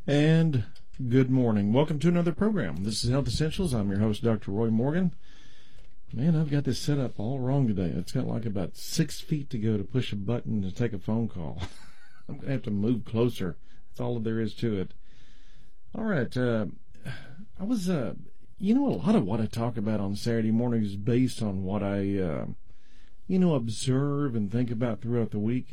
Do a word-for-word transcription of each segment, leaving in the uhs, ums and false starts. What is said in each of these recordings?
And good morning. Welcome to another program. This is Health Essentials. I'm your host, Doctor Roy Morgan. Man, I've got this set up all wrong today. It's got like about six feet to go to push a button to take a phone call. I'm going to have to move closer. That's all there is to it. All right. Uh, I was, uh, you know, a lot of what I talk about on Saturday morning is based on what I, uh, you know, observe and think about throughout the week.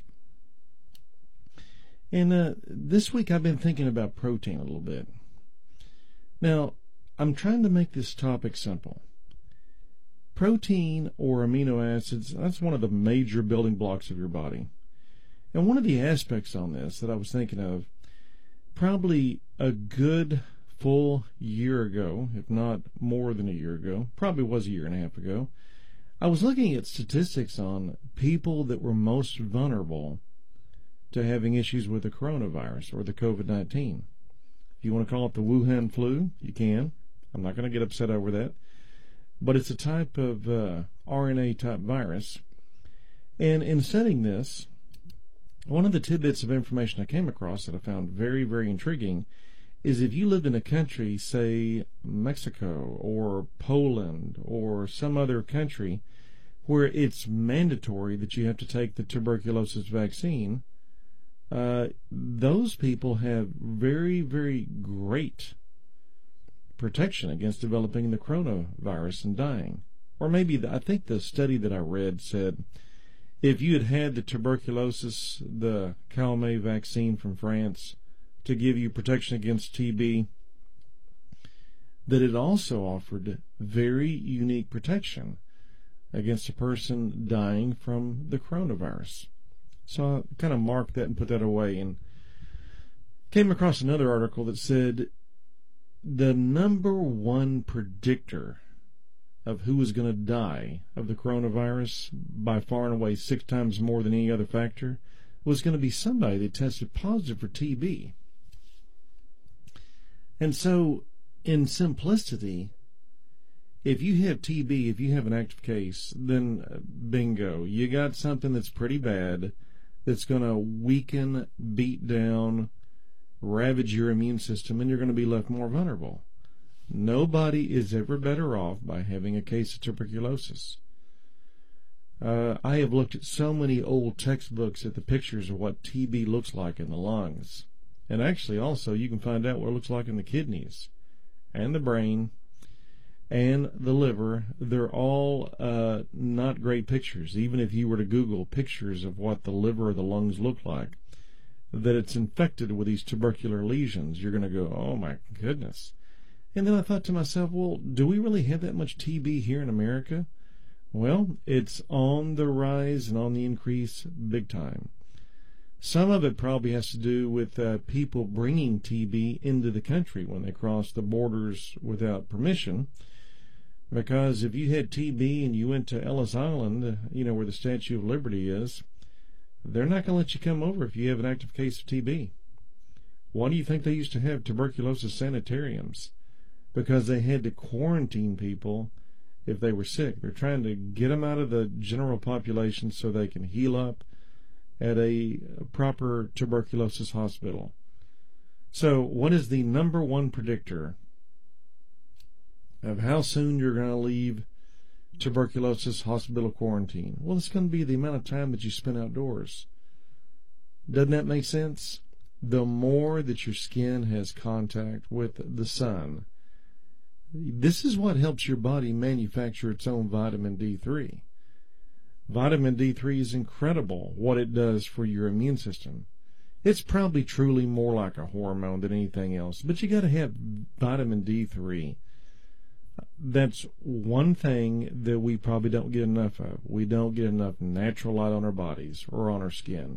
And uh, this week I've been thinking about protein a little bit. Now, I'm trying to make this topic simple. Protein or amino acids, that's one of the major building blocks of your body. And one of the aspects on this that I was thinking of, probably a good full year ago, if not more than a year ago, probably was a year and a half ago, I was looking at statistics on people that were most vulnerable to having issues with the coronavirus or the COVID nineteen. If you want to call it the Wuhan flu, you can. I'm not going to get upset over that. But it's a type of uh, R N A-type virus. And in studying this, one of the tidbits of information I came across that I found very, very intriguing is if you lived in a country, say Mexico or Poland or some other country where it's mandatory that you have to take the tuberculosis vaccine, Uh, those people have very, very great protection against developing the coronavirus and dying. Or maybe, the, I think the study that I read said if you had had the tuberculosis, the Calmette vaccine from France to give you protection against T B, that it also offered very unique protection against a person dying from the coronavirus. So I kind of marked that and put that away, and came across another article that said the number one predictor of who was going to die of the coronavirus, by far and away six times more than any other factor, was going to be somebody that tested positive for T B. And so, in simplicity, if you have T B, if you have an active case, then bingo, you got something that's pretty bad, that's going to weaken, beat down, ravage your immune system, and you're going to be left more vulnerable. Nobody is ever better off by having a case of tuberculosis. Uh, I have looked at so many old textbooks at the pictures of what T B looks like in the lungs. And actually also you can find out what it looks like in the kidneys and the brain and the liver. They're all uh, not great pictures. Even if you were to Google pictures of what the liver or the lungs look like, that it's infected with these tubercular lesions, you're going to go, oh my goodness. And then I thought to myself, well, do we really have that much T B here in America? Well, it's on the rise and on the increase big time. Some of it probably has to do with uh, people bringing T B into the country when they cross the borders without permission. Because if you had T B and you went to Ellis Island, you know, where the Statue of Liberty is, they're not going to let you come over if you have an active case of T B. Why do you think they used to have tuberculosis sanitariums? Because they had to quarantine people if they were sick. They're trying to get them out of the general population so they can heal up at a proper tuberculosis hospital. So what is the number one predictor of how soon you're going to leave tuberculosis hospital quarantine? Well, it's going to be the amount of time that you spend outdoors. Doesn't that make sense? The more that your skin has contact with the sun, this is what helps your body manufacture its own vitamin D three. Vitamin D three is incredible what it does for your immune system. It's probably truly more like a hormone than anything else, but you got to have vitamin D three. That's one thing that we probably don't get enough of. We don't get enough natural light on our bodies or on our skin.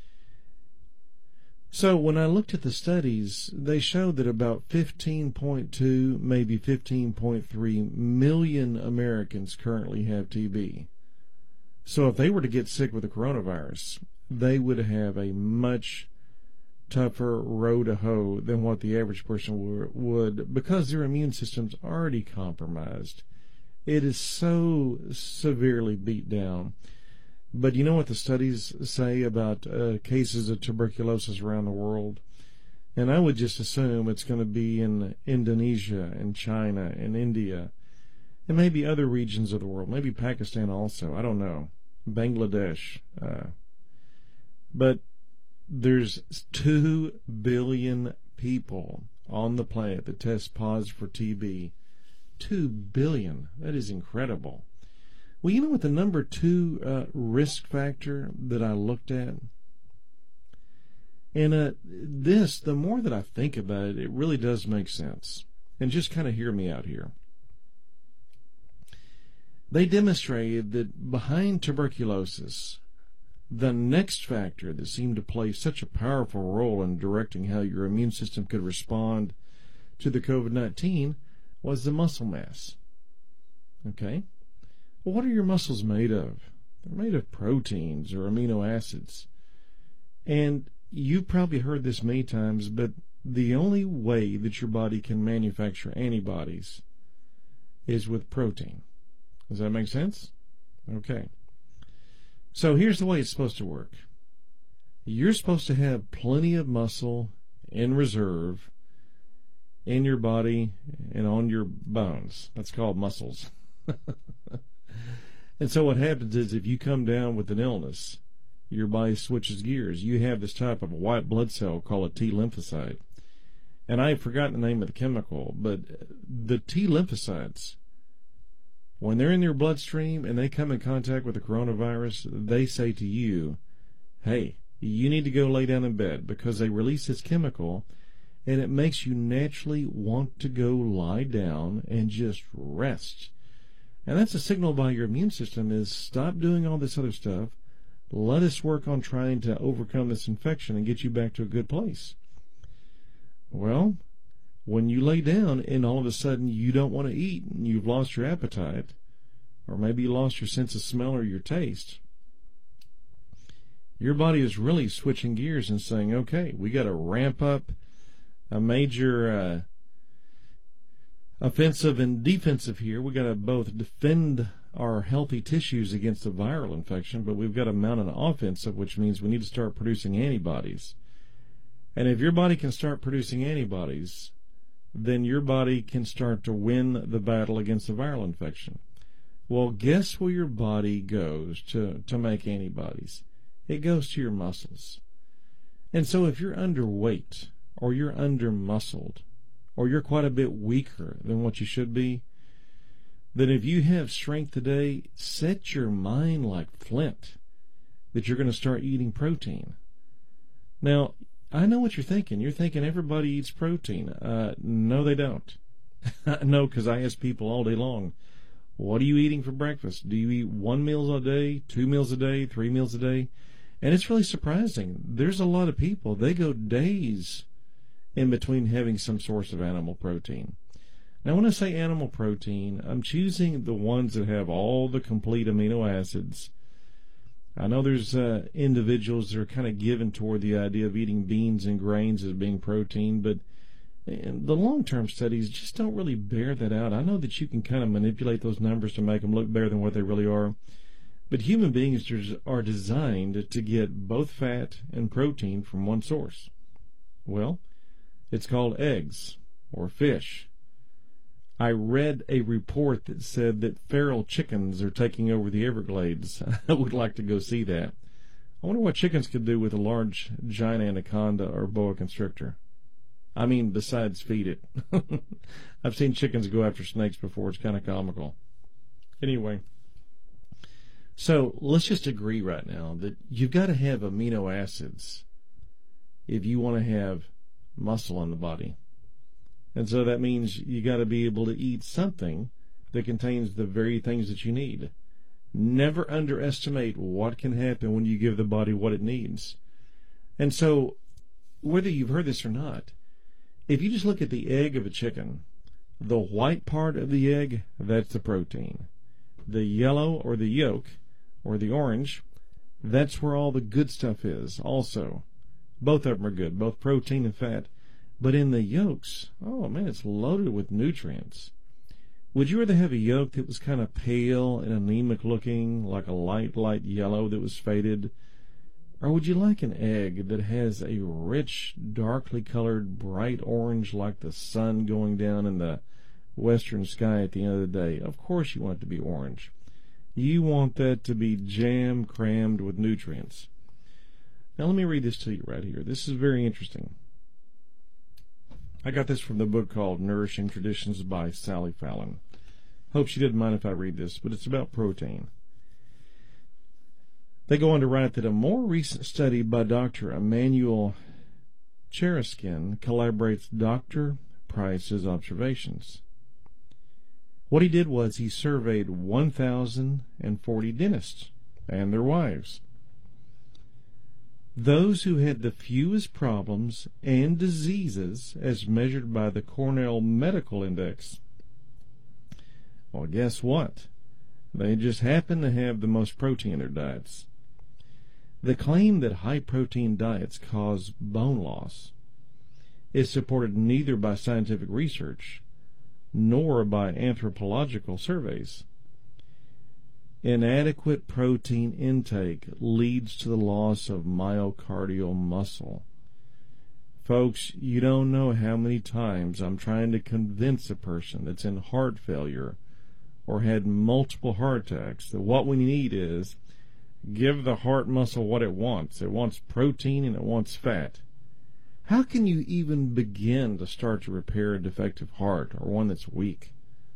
So when I looked at the studies, they showed that about fifteen point two, maybe fifteen point three million Americans currently have T B. So if they were to get sick with the coronavirus, they would have a much tougher row to hoe than what the average person would, because their immune system's already compromised. It is so severely beat down. But you know what the studies say about uh, cases of tuberculosis around the world? And I would just assume it's going to be in Indonesia and China and India and maybe other regions of the world, maybe Pakistan also, I don't know, Bangladesh. Uh, but there's two billion people on the planet that test positive for T B. Two billion. That is incredible. Well, you know what the number two uh, risk factor that I looked at? And uh, this, the more that I think about it, it really does make sense. And just kind of hear me out here. They demonstrated that behind tuberculosis, the next factor that seemed to play such a powerful role in directing how your immune system could respond to the COVID nineteen was the muscle mass. Okay? Well, what are your muscles made of? They're made of proteins or amino acids. And you've probably heard this many times, but the only way that your body can manufacture antibodies is with protein. Does that make sense? Okay. So here's the way it's supposed to work. You're supposed to have plenty of muscle in reserve in your body and on your bones. That's called muscles. And so what happens is if you come down with an illness, your body switches gears. You have this type of white blood cell called a T lymphocyte. And I've forgotten the name of the chemical, but the T lymphocytes, when they're in your bloodstream and they come in contact with the coronavirus, they say to you, hey, you need to go lay down in bed, because they release this chemical and it makes you naturally want to go lie down and just rest. And that's a signal by your immune system is stop doing all this other stuff. Let us work on trying to overcome this infection and get you back to a good place. Well, when you lay down and all of a sudden you don't want to eat and you've lost your appetite, or maybe you lost your sense of smell or your taste, your body is really switching gears and saying, okay, we got to ramp up a major uh, offensive and defensive here. We got to both defend our healthy tissues against a viral infection, but we've got to mount an offensive, which means we need to start producing antibodies. And if your body can start producing antibodies, then your body can start to win the battle against the viral infection. Well, guess where your body goes to, to make antibodies? It goes to your muscles. And so if you're underweight, or you're under-muscled, or you're quite a bit weaker than what you should be, then if you have strength today, set your mind like flint that you're going to start eating protein. Now, I know what you're thinking. You're thinking everybody eats protein. Uh, no, they don't. No, because I ask people all day long, what are you eating for breakfast? Do you eat one meal a day, two meals a day, three meals a day? And it's really surprising. There's a lot of people, they go days in between having some source of animal protein. Now, when I say animal protein, I'm choosing the ones that have all the complete amino acids. I know there's uh, individuals that are kind of given toward the idea of eating beans and grains as being protein, but the long-term studies just don't really bear that out. I know that you can kind of manipulate those numbers to make them look better than what they really are, but human beings are designed to get both fat and protein from one source. Well, it's called eggs or fish. I read a report that said that feral chickens are taking over the Everglades. I would like to go see that. I wonder what chickens could do with a large giant anaconda or boa constrictor. I mean, besides feed it. I've seen chickens go after snakes before. It's kind of comical. Anyway, so let's just agree right now that you've got to have amino acids if you want to have muscle in the body. And so that means you got to be able to eat something that contains the very things that you need. Never underestimate what can happen when you give the body what it needs. And so, whether you've heard this or not, if you just look at the egg of a chicken, the white part of the egg, that's the protein. The yellow or the yolk or the orange, that's where all the good stuff is also. Both of them are good, both protein and fat. But in the yolks, oh man, it's loaded with nutrients. Would you rather have a yolk that was kind of pale and anemic looking, like a light, light yellow that was faded? Or would you like an egg that has a rich, darkly colored, bright orange like the sun going down in the western sky at the end of the day? Of course you want it to be orange. You want that to be jam-crammed with nutrients. Now let me read this to you right here. This is very interesting. I got this from the book called Nourishing Traditions by Sally Fallon. Hope she didn't mind if I read this, but it's about protein. They go on to write that a more recent study by Doctor Emmanuel Cheraskin collaborates Doctor Price's observations. What he did was he surveyed one thousand forty dentists and their wives. Those who had the fewest problems and diseases as measured by the Cornell Medical Index. Well, guess what? They just happen to have the most protein in their diets. The claim that high-protein diets cause bone loss is supported neither by scientific research nor by anthropological surveys. Inadequate protein intake leads to the loss of myocardial muscle. Folks, you don't know how many times I'm trying to convince a person that's in heart failure or had multiple heart attacks that what we need is give the heart muscle what it wants. It wants protein and it wants fat. How can you even begin to start to repair a defective heart or one that's weak?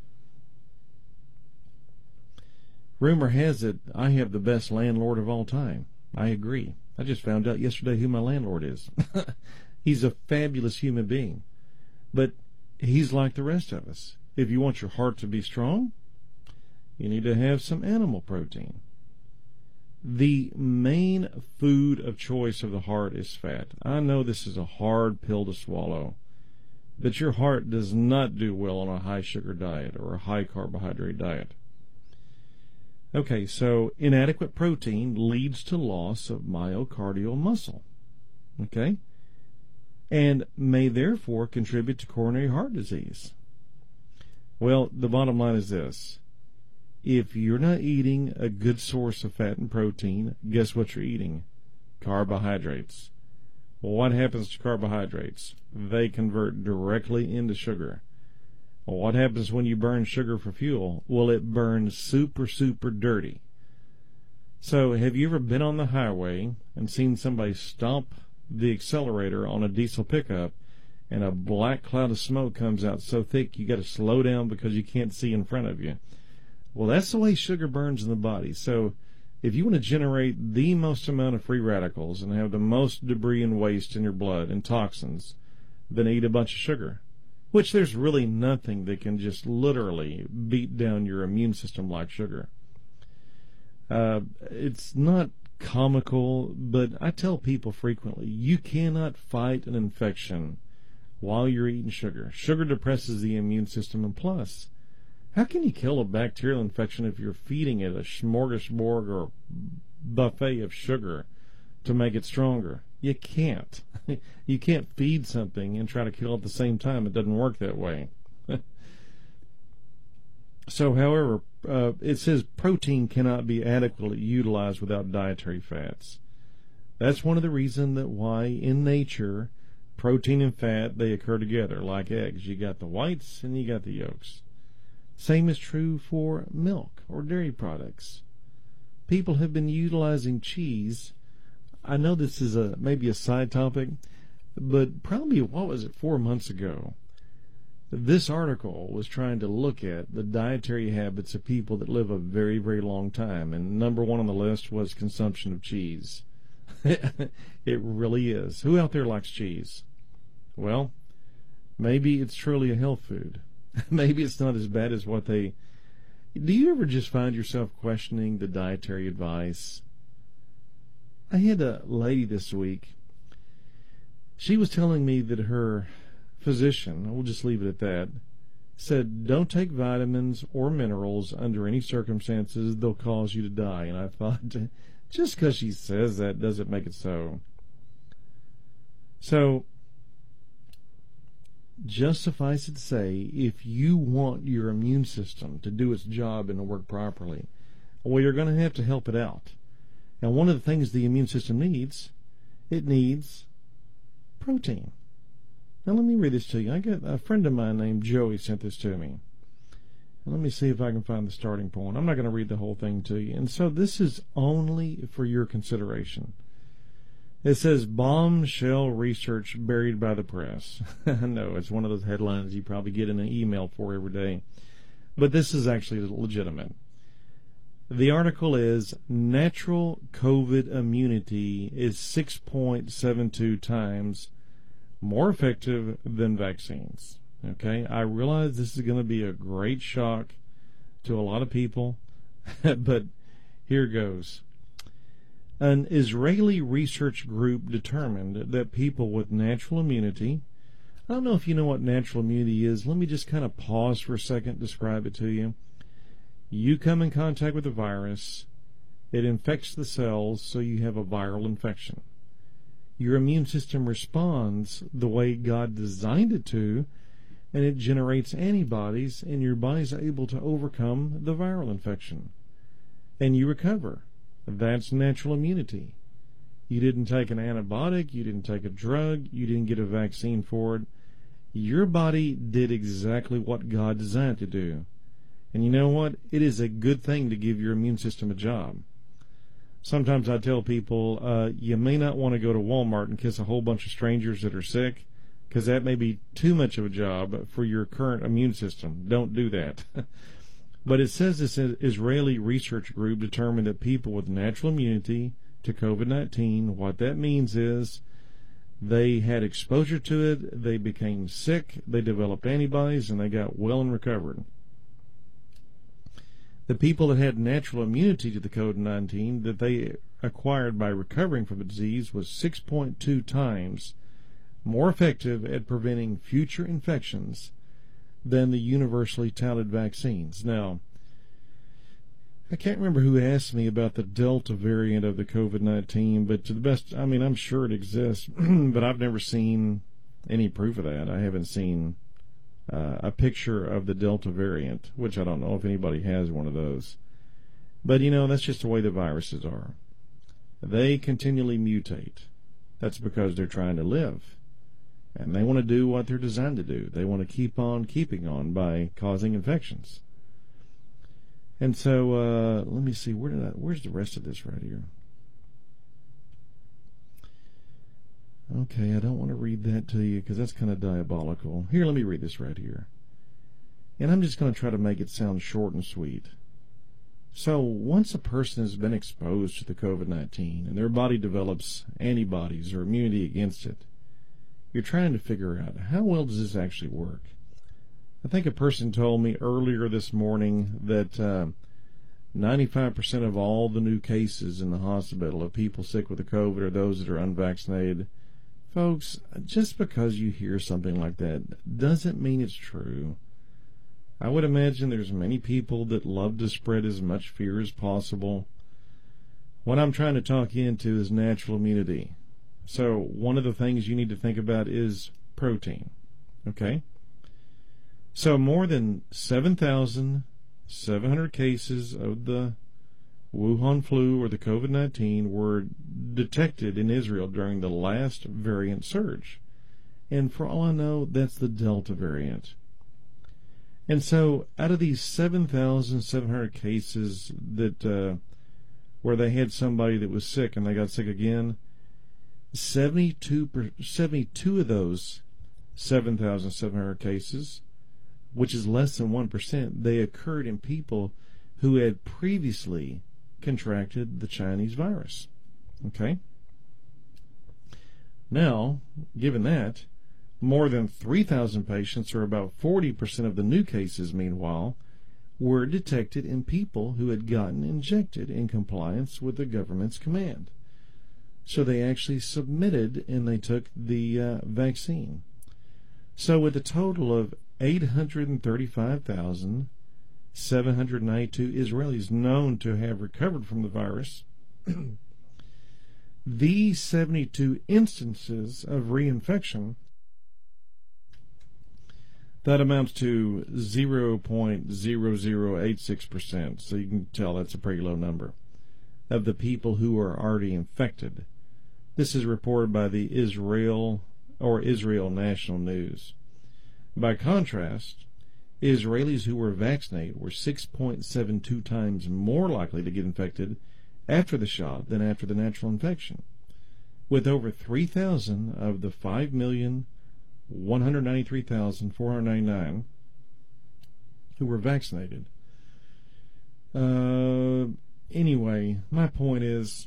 Rumor has it I have the best landlord of all time. I agree. I just found out yesterday who my landlord is. He's a fabulous human being. But he's like the rest of us. If you want your heart to be strong, you need to have some animal protein. The main food of choice of the heart is fat. I know this is a hard pill to swallow, but your heart does not do well on a high-sugar diet or a high-carbohydrate diet. Okay, so inadequate protein leads to loss of myocardial muscle, okay, and may therefore contribute to coronary heart disease. Well, the bottom line is this. If you're not eating a good source of fat and protein, guess what you're eating? Carbohydrates. Well, what happens to carbohydrates? They convert directly into sugar. Well, what happens when you burn sugar for fuel? Well, it burns super, super dirty. So have you ever been on the highway and seen somebody stomp the accelerator on a diesel pickup and a black cloud of smoke comes out so thick you got to slow down because you can't see in front of you? Well, that's the way sugar burns in the body. So if you want to generate the most amount of free radicals and have the most debris and waste in your blood and toxins, then eat a bunch of sugar, which there's really nothing that can just literally beat down your immune system like sugar. Uh, it's not comical, but I tell people frequently, you cannot fight an infection while you're eating sugar. Sugar depresses the immune system, and plus, how can you kill a bacterial infection if you're feeding it a smorgasbord or buffet of sugar to make it stronger? You can't. You can't feed something and try to kill it at the same time. It doesn't work that way. So, however, uh, it says protein cannot be adequately utilized without dietary fats. That's one of the reasons that why in nature, protein and fat, they occur together like eggs. You got the whites and you got the yolks. Same is true for milk or dairy products. People have been utilizing cheese. I know this is a maybe a side topic, but probably, what was it, four months ago, this article was trying to look at the dietary habits of people that live a very, very long time, and number one on the list was consumption of cheese. It really is. Who out there likes cheese? Well, maybe it's truly a health food. Maybe it's not as bad as what they... Do you ever just find yourself questioning the dietary advice? I had a lady this week. She was telling me that her physician, we'll just leave it at that, said don't take vitamins or minerals under any circumstances. They'll cause you to die. And I thought, just because she says that doesn't make it so. So, just suffice it to say, if you want your immune system to do its job and to work properly, well, you're going to have to help it out. And one of the things the immune system needs, it needs protein. Now let me read this to you. I got a friend of mine named Joey sent this to me. And let me see if I can find the starting point. I'm not going to read the whole thing to you. And so this is only for your consideration. It says, bombshell research buried by the press. I know, it's one of those headlines you probably get in an email for every day. But this is actually legitimate. The article is, natural COVID immunity is six point seven two times more effective than vaccines. Okay, I realize this is going to be a great shock to a lot of people, but here goes. An Israeli research group determined that people with natural immunity, I don't know if you know what natural immunity is. Let me just kind of pause for a second, describe it to you. You come in contact with a virus, it infects the cells, so you have a viral infection. Your immune system responds the way God designed it to, and it generates antibodies, and your body's able to overcome the viral infection. And you recover. That's natural immunity. You didn't take an antibiotic, you didn't take a drug, you didn't get a vaccine for it. Your body did exactly what God designed it to do. And you know what? It is a good thing to give your immune system a job. Sometimes I tell people, uh, you may not want to go to Walmart and kiss a whole bunch of strangers that are sick, because that may be too much of a job for your current immune system. Don't do that. But it says this Israeli research group determined that people with natural immunity to COVID nineteen, what that means is they had exposure to it, they became sick, they developed antibodies, and they got well and recovered. The people that had natural immunity to the COVID nineteen that they acquired by recovering from the disease was six point two times more effective at preventing future infections than the universally touted vaccines. Now, I can't remember who asked me about the Delta variant of the COVID nineteen, but to the best, I mean, I'm sure it exists, but I've never seen any proof of that. I haven't seen uh, a picture of the Delta variant, which I don't know if anybody has one of those. But, you know, that's just the way the viruses are. They continually mutate. That's because they're trying to live. And they want to do what they're designed to do. They want to keep on keeping on by causing infections. And so, uh, let me see, where did I, where's the rest of this right here? Okay, I don't want to read that to you because that's kind of diabolical. Here, let me read this right here. And I'm just going to try to make it sound short and sweet. So, once a person has been exposed to the COVID nineteen and their body develops antibodies or immunity against it, you're trying to figure out, how well does this actually work? I think a person told me earlier this morning that uh, ninety-five percent of all the new cases in the hospital of people sick with the COVID are those that are unvaccinated. Folks, just because you hear something like that doesn't mean it's true. I would imagine there's many people that love to spread as much fear as possible. What I'm trying to talk you into is natural immunity. So one of the things you need to think about is protein. Okay? So more than seven thousand seven hundred cases of the Wuhan flu or the COVID nineteen were detected in Israel during the last variant surge. And for all I know, that's the Delta variant. And so out of these seven thousand seven hundred cases that uh, where they had somebody that was sick and they got sick again, seventy-two, seventy-two of those seven thousand seven hundred cases, which is less than one percent, they occurred in people who had previously contracted the Chinese virus. Okay? Now, given that, more than three thousand patients, or about forty percent of the new cases, meanwhile, were detected in people who had gotten injected in compliance with the government's command. So they actually submitted and they took the uh, vaccine. So with a total of eight hundred thirty-five thousand seven hundred ninety-two Israelis known to have recovered from the virus, these seventy-two instances of reinfection, that amounts to zero point zero zero eight six percent. So you can tell that's a pretty low number. of the people who are already infected. This is reported by the Israel or Israel National News. By contrast, Israelis who were vaccinated were six point seven two times more likely to get infected after the shot than after the natural infection, with over three thousand of the five million one hundred ninety-three thousand four hundred ninety-nine who were vaccinated. Uh, anyway, my point is,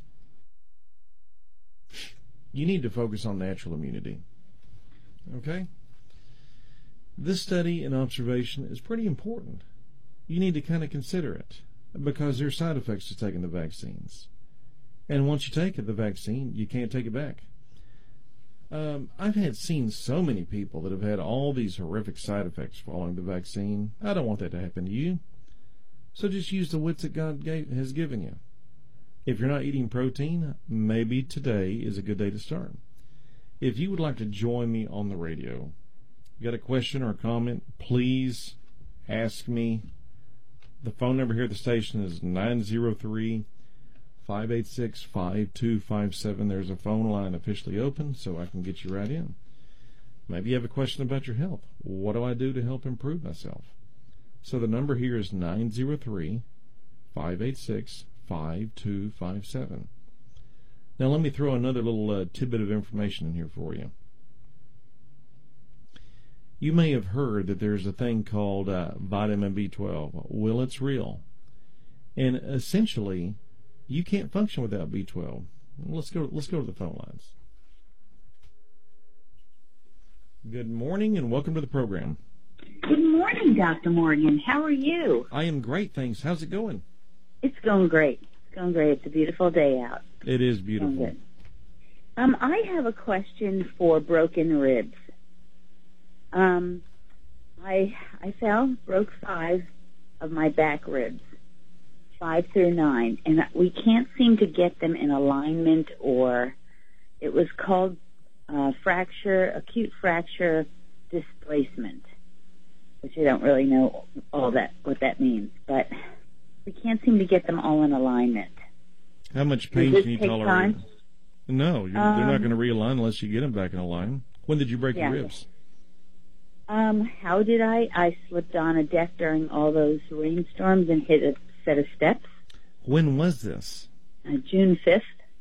you need to focus on natural immunity. Okay? This study and observation is pretty important. You need to kind of consider it, because there are side effects to taking the vaccines. And once you take the vaccine, you can't take it back. Um, I've had seen so many people that have had all these horrific side effects following the vaccine. I don't want that to happen to you. So just use the wits that God gave, has given you. If you're not eating protein, maybe today is a good day to start. If you would like to join me on the radio, you got a question or a comment, please ask me. The phone number here at the station is nine zero three, five eight six, five two five seven. There's a phone line officially open, so I can get you right in. Maybe you have a question about your health. What do I do to help improve myself? So the number here is nine zero three, five eight six, five two five seven. Now let me throw another little uh, tidbit of information in here for you. You may have heard that there's a thing called uh, vitamin B twelve. Well, it's real. And essentially, you can't function without B twelve. Let's go, let's go to the phone lines. Good morning and welcome to the program. Good morning, Doctor Morgan. How are you? I am great, thanks. How's it going? It's going great. It's going great. It's a beautiful day out. It is beautiful. Good. Um, I have a question for broken ribs. Um, I I fell, broke five of my back ribs, five through nine, and we can't seem to get them in alignment, or it was called uh, fracture, acute fracture displacement, which I don't really know all that what that means, but we can't seem to get them all in alignment. How much pain Does can you this take tolerate? time? No, you're, Um, they're not going to realign unless you get them back in a line. When did you break Yeah. your ribs? Um, how did I? I slipped on a deck during all those rainstorms and hit a set of steps. When was this? Uh, June fifth.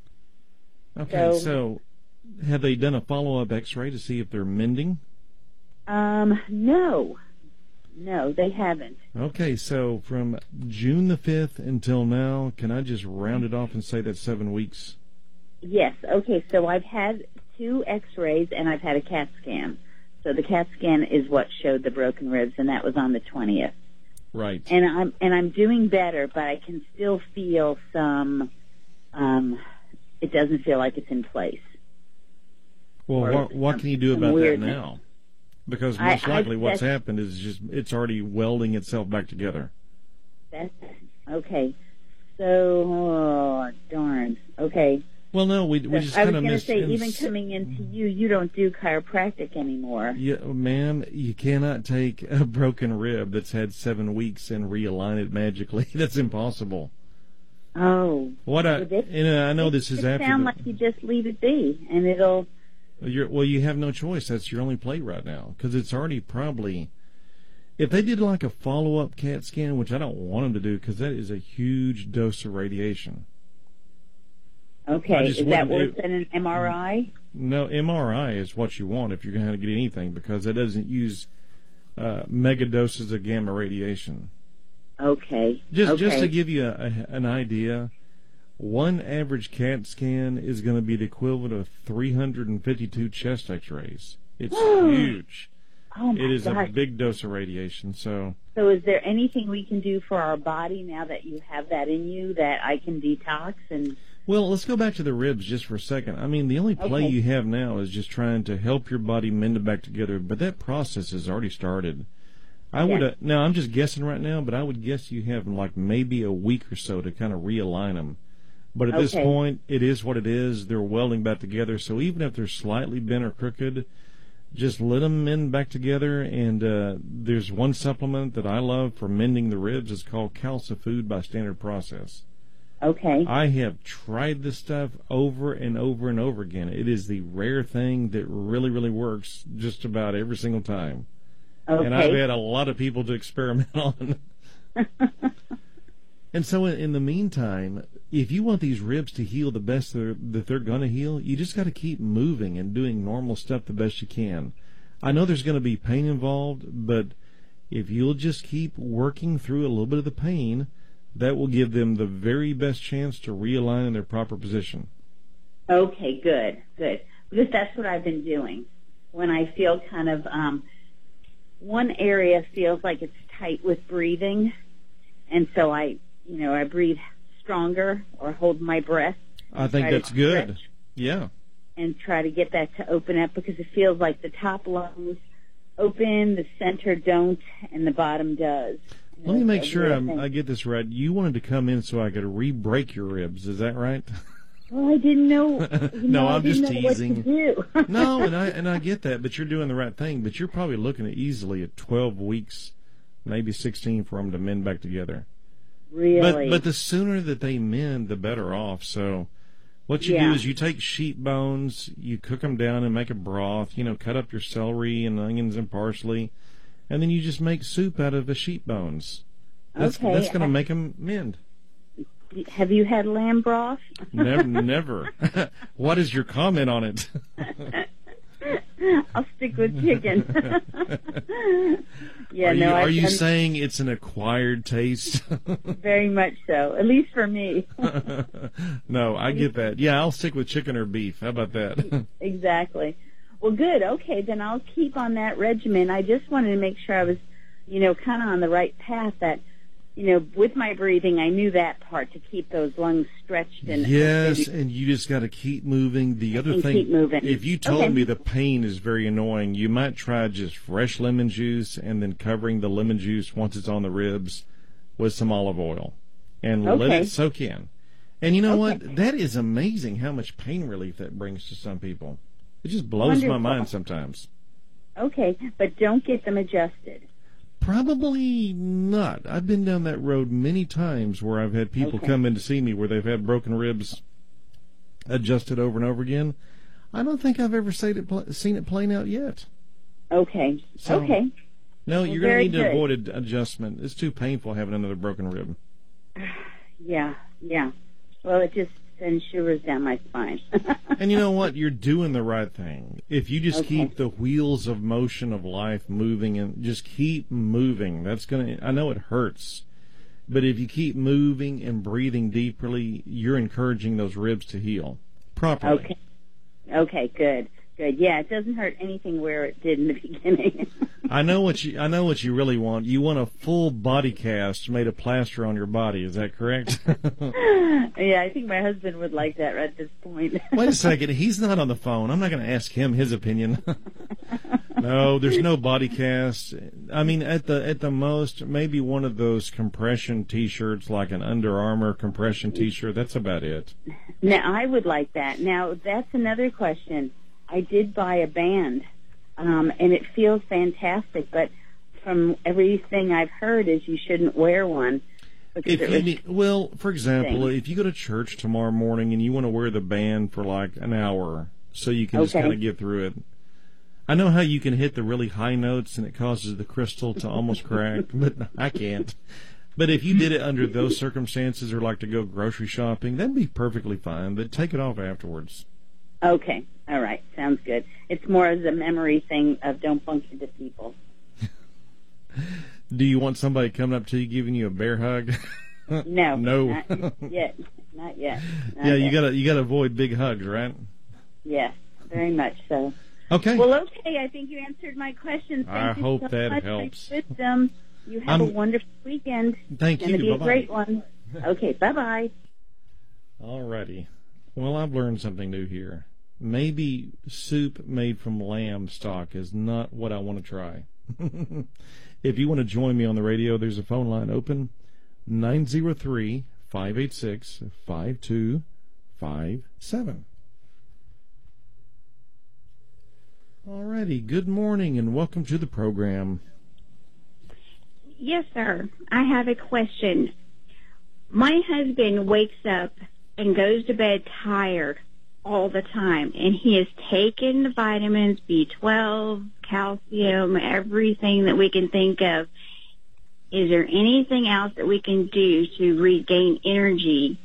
Okay, so, So- have they done a follow-up x-ray to see if they're mending? Um, no. No, they haven't. Okay, so from June the fifth until now, can I just round it off and say that's seven weeks? Yes, okay, so I've had two x-rays and I've had a CAT scan. So the CAT scan is what showed the broken ribs, and that was on the twentieth. Right. And I'm and I'm doing better, but I can still feel some. Um, it doesn't feel like it's in place. Well, or what, what some- can you do some about that weirdness. now? Because I- most I- likely what's that's- happened is just it's already welding itself back together. That's okay. So oh, darn. Okay. Well, no, we we just I was kind of going to missed. say, and even s- coming into you, you don't do chiropractic anymore. Yeah, ma'am, you cannot take a broken rib that's had seven weeks and realign it magically. That's impossible. Oh. What I Well, this- and uh, I know this it is could after. sound the- like you just leave it be, and it'll. You're, well, you have no choice. That's your only play right now because it's already probably. If they did like a follow-up CAT scan, which I don't want them to do because that is a huge dose of radiation. I Okay, just is that wouldn't worse do- than an M R I? No, M R I is what you want if you're going to get anything because it doesn't use uh, mega doses of gamma radiation. Okay. Just okay. just to give you a, a, an idea, one average CAT scan is going to be the equivalent of three hundred fifty-two chest X-rays. It's huge. Oh my It is gosh. a big dose of radiation. So, So is there anything we can do for our body now that you have that in you that I can detox and? well, let's go back to the ribs just for a second. I mean, the only play Okay. you have now is just trying to help your body mend it back together, but that process has already started. I would Yeah. uh, now I'm just guessing right now, but I would guess you have like maybe a week or so to kind of realign them. But at this Okay. point, it is what it is. They're welding back together. So even if they're slightly bent or crooked, just let them mend back together. And uh, there's one supplement that I love for mending the ribs. It's called Calcifood by Standard Process. Okay. I have tried this stuff over and over and over again. It is the rare thing that really, really works just about every single time. Okay. And I've had a lot of people to experiment on. And so in the meantime, if you want these ribs to heal the best they're, that they're going to heal, you just got to keep moving and doing normal stuff the best you can. I know there's going to be pain involved, but if you'll just keep working through a little bit of the pain, that will give them the very best chance to realign in their proper position. Okay, good, good. Because that's what I've been doing. When I feel kind of, um, one area feels like it's tight with breathing, and so I, you know, I breathe stronger or hold my breath. I think that's good. Yeah. And try to get that to open up, because it feels like the top lungs open, the center don't, and the bottom does. Let me make sure I'm, I get this right. You wanted to come in so I could re-break your ribs. Is that right? Well, I didn't know. You know no, I'm I didn't just know teasing. What to do. No, and I and I get that, but you're doing the right thing. But you're probably looking at easily at twelve weeks, maybe sixteen, for them to mend back together. Really? But but the sooner that they mend, the better off. So what you yeah. do is you take sheep bones, you cook them down and make a broth. You know, cut up your celery and onions and parsley. And then you just make soup out of the sheep bones. That's, okay. that's going to make them mend. Have you had lamb broth? Never. never. What is your comment on it? I'll stick with chicken. yeah, are no. You, are I've you done... saying it's an acquired taste? Very much so, at least for me. No, I get that. Yeah, I'll stick with chicken or beef. How about that? Exactly. Well, good. Okay, then I'll keep on that regimen. I just wanted to make sure I was, you know, kind of on the right path. That, you know, with my breathing, I knew that part, to keep those lungs stretched. And yes, and you just got to keep moving. The other and thing, keep moving. If you told okay. me the pain is very annoying, you might try just fresh lemon juice and then covering the lemon juice once it's on the ribs with some olive oil and okay. let it soak in. And you know okay. what? That is amazing how much pain relief that brings to some people. It just blows Wonderful. my mind sometimes. Okay, but don't get them adjusted. Probably not. I've been down that road many times where I've had people okay. come in to see me where they've had broken ribs adjusted over and over again. I don't think I've ever seen it, seen it playing out yet. Okay. So, okay. No, well, you're going to need good. to avoid an adjustment. It's too painful having another broken rib. Yeah, yeah. Well, it just sends shivers down my spine. And you know what? You're doing the right thing. If you just okay. keep the wheels of motion of life moving and just keep moving, that's going to, I know it hurts, but if you keep moving and breathing deeply, you're encouraging those ribs to heal properly. Okay. Okay, good. Good. Yeah, it doesn't hurt anything where it did in the beginning. I know what you I know what you really want. You want a full body cast made of plaster on your body, is that correct? Yeah, I think my husband would like that right at this point. Wait a second, he's not on the phone. I'm not going to ask him his opinion. No, there's no body cast. I mean, at the at the most, maybe one of those compression T-shirts, like an Under Armour compression T-shirt. That's about it. Now, I would like that. Now, that's another question. I did buy a band, um, and it feels fantastic, but from everything I've heard is you shouldn't wear one. If you need, well, for example, if you go to church tomorrow morning and you want to wear the band for like an hour so you can okay. just kind of get through it. I know how you can hit the really high notes and it causes the crystal to almost crack, but I can't. But if you did it under those circumstances or like to go grocery shopping, that'd be perfectly fine, but take it off afterwards. Okay. All right. Sounds good. It's more as a memory thing of don't bump into people. Do you want somebody coming up to you giving you a bear hug? No. No. Not yet. Not yet. Not yeah, yet. you gotta you gotta avoid big hugs, right? Yes, very much so. Okay. Well, okay. I think you answered my question. Thank I you hope so that much helps. for your wisdom. You have I'm, a wonderful weekend. Thank it's you. It's going to be Bye-bye. a great one. Okay. Bye bye. All righty. Well, I've learned something new here. Maybe soup made from lamb stock is not what I want to try. If you want to join me on the radio, there's a phone line open, nine zero three, five eight six, five two five seven. All righty. Good morning and welcome to the program. Yes, sir. I have a question. My husband wakes up and goes to bed tired all the time, and he has taken the vitamins, B twelve, calcium, everything that we can think of. Is there anything else that we can do to regain energy?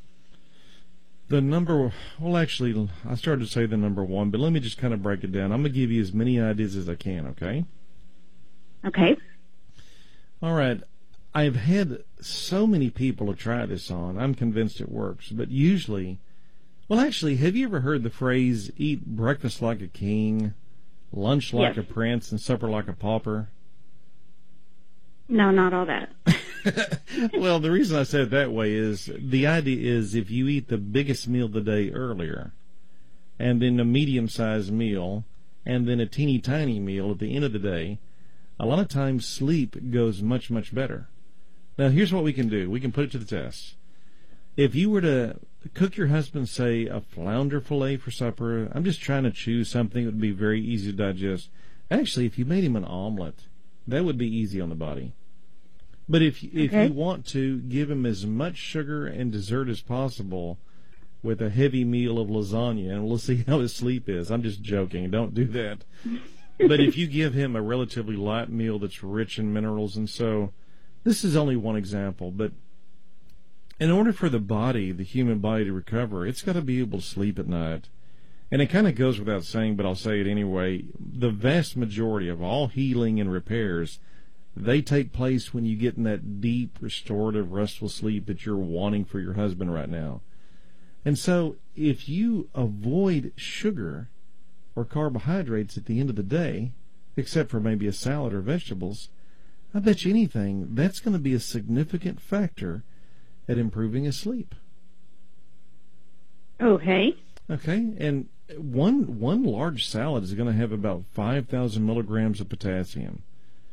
The number, well, actually, I started to say the number one, but let me just kind of break it down. I'm going to give you as many ideas as I can, okay? Okay. All right. I've had so many people to try this on. I'm convinced it works. But usually, well, actually, have you ever heard the phrase, eat breakfast like a king, lunch like Yes. a prince, and supper like a pauper? No, not all that. Well, the reason I said it that way is the idea is if you eat the biggest meal of the day earlier, and then a medium-sized meal, and then a teeny tiny meal at the end of the day, a lot of times sleep goes much, much better. Now, here's what we can do. We can put it to the test. If you were to cook your husband, say, a flounder fillet for supper, I'm just trying to choose something that would be very easy to digest. Actually, if you made him an omelet, that would be easy on the body. But if if Okay. you want to give him as much sugar and dessert as possible with a heavy meal of lasagna, and we'll see how his sleep is. I'm just joking. Don't do that. But if you give him a relatively light meal that's rich in minerals, and so this is only one example, but in order for the body, the human body, to recover, it's got to be able to sleep at night. And it kind of goes without saying, but I'll say it anyway. The vast majority of all healing and repairs, they take place when you get in that deep, restorative, restful sleep that you're wanting for your husband right now. And so if you avoid sugar or carbohydrates at the end of the day, except for maybe a salad or vegetables, I bet you anything that's going to be a significant factor at improving his sleep. Okay. Okay, and one one large salad is going to have about five thousand milligrams of potassium.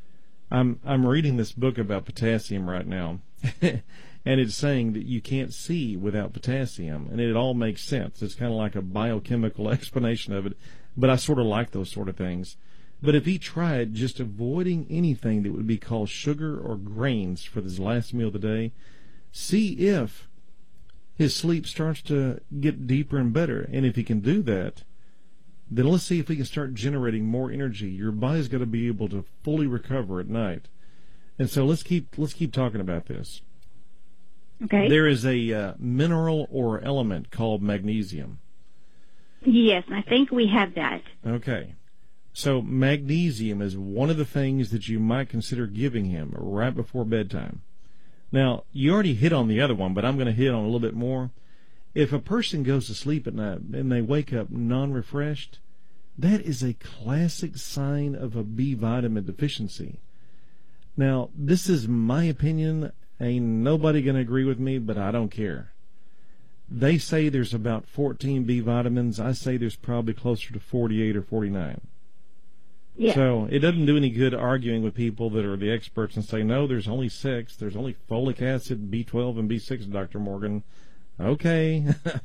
I'm I'm reading this book about potassium right now, and it's saying that you can't see without potassium, and it all makes sense. It's kind of like a biochemical explanation of it, but I sort of like those sort of things. But if he tried just avoiding anything that would be called sugar or grains for his last meal of the day, see if his sleep starts to get deeper and better. And if he can do that, then let's see if we can start generating more energy. Your body's got to be able to fully recover at night. And so let's keep let's keep talking about this. Okay. There is a uh, mineral or element called magnesium. Yes, I think we have that. Okay. So magnesium is one of the things that you might consider giving him right before bedtime. Now, you already hit on the other one, but I'm going to hit on a little bit more. If a person goes to sleep at night and they wake up non-refreshed, that is a classic sign of a B vitamin deficiency. Now, this is my opinion. Ain't nobody going to agree with me, but I don't care. They say there's about fourteen B vitamins. I say there's probably closer to forty-eight or forty-nine. Yeah. So it doesn't do any good arguing with people that are the experts and say, no, there's only six. There's only folic acid, B twelve, and B six, Doctor Morgan. Okay.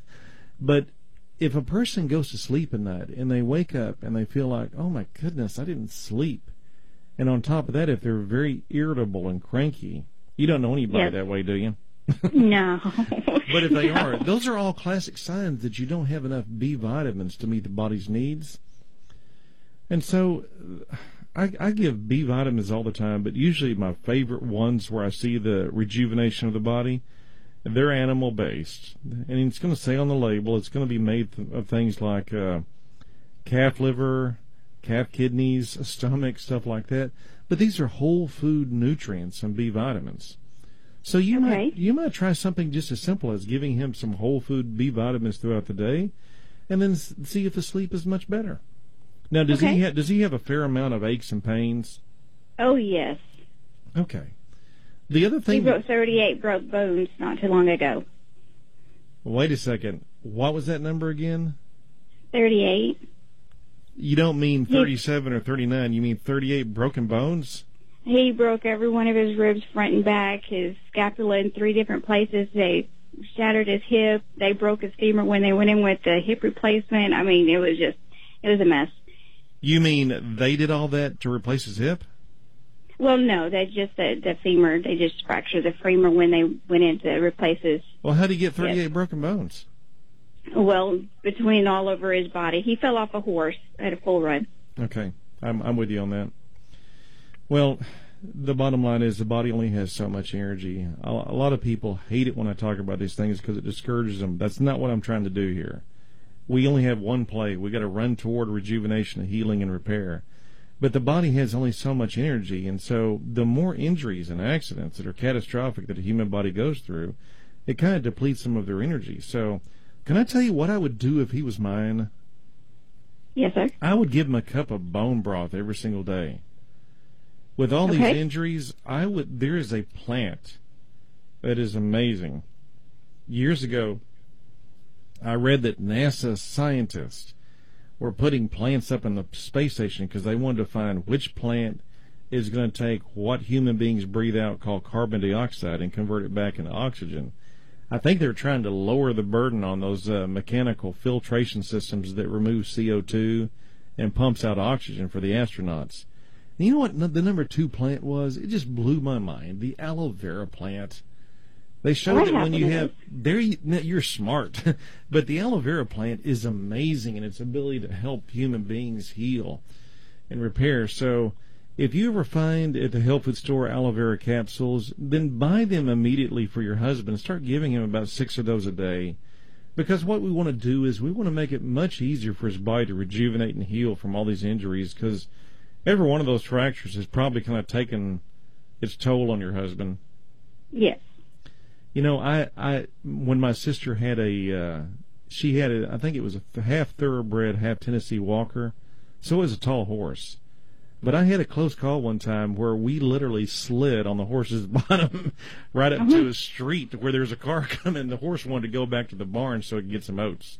But if a person goes to sleep at night and they wake up and they feel like, oh, my goodness, I didn't sleep. And on top of that, if they're very irritable and cranky, you don't know anybody Yes. that way, do you? No. But if they No. are, those are all classic signs that you don't have enough B vitamins to meet the body's needs. And so I, I give B vitamins all the time, but usually my favorite ones where I see the rejuvenation of the body, they're animal-based. And it's going to say on the label, it's going to be made of things like uh, calf liver, calf kidneys, stomach, stuff like that. But these are whole food nutrients and B vitamins. So you Okay. might you might try something just as simple as giving him some whole food B vitamins throughout the day, and then s- see if the sleep is much better. Now, does Okay. he ha- does he have a fair amount of aches and pains? Oh, yes. Okay. The other He thing. broke thirty-eight broke bones not too long ago. Wait a second. What was that number again? thirty-eight. You don't mean He- thirty-seven or thirty-nine. You mean thirty-eight broken bones? He broke every one of his ribs front and back, his scapula in three different places. They shattered his hip. They broke his femur when they went in with the hip replacement. I mean, it was just, it was a mess. You mean they did all that to replace his hip? Well, no, they just the, the femur. They just fractured the femur when they went in to replace his. Well, how did he get thirty-eight Yes. broken bones? Well, between all over his body, he fell off a horse at a full run. Okay, I'm I'm with you on that. Well, the bottom line is the body only has so much energy. A, a lot of people hate it when I talk about these things because it discourages them. That's not what I'm trying to do here. We only have one play. We got to run toward rejuvenation, healing, and repair. But the body has only so much energy, and so the more injuries and accidents that are catastrophic that a human body goes through, it kind of depletes some of their energy. So, can I tell you what I would do if he was mine? Yes, sir. I would give him a cup of bone broth every single day. With all Okay. these injuries, I would. There is a plant that is amazing. Years ago, I read that NASA scientists were putting plants up in the space station because they wanted to find which plant is going to take what human beings breathe out, called carbon dioxide, and convert it back into oxygen. I think they're trying to lower the burden on those uh, mechanical filtration systems that remove C O two and pumps out oxygen for the astronauts. And you know what the number two plant was? It just blew my mind. The aloe vera plant. They showed I that when happen you to have there, you, no, you're smart, but the aloe vera plant is amazing in its ability to help human beings heal and repair. So, if you ever find at the health food store aloe vera capsules, then buy them immediately for your husband. Start giving him about six of those a day, because what we want to do is we want to make it much easier for his body to rejuvenate and heal from all these injuries. Because every one of those fractures has probably kind of taken its toll on your husband. Yes. You know, I, I when my sister had a, uh, she had a, I think it was a half thoroughbred, half Tennessee Walker, so it was a tall horse. But I had a close call one time where we literally slid on the horse's bottom right up to a street where there was a car coming. The horse wanted to go back to the barn so it could get some oats.